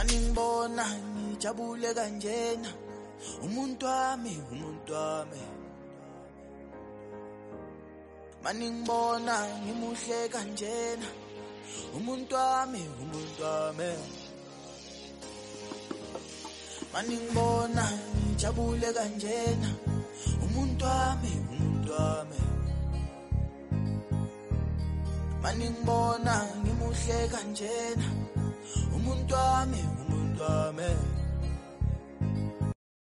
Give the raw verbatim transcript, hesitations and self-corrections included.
maningibona ngijabule kanjena, umuntu wami, umuntu wami. Maningibona ngimuhle kanjena, umuntu wami, umuntu wami. Maningibona ngijabule kanjena, umuntu wami, umuntu wami. Maningibona ngimuhle kanjena, umuntu wami, umuntu wami.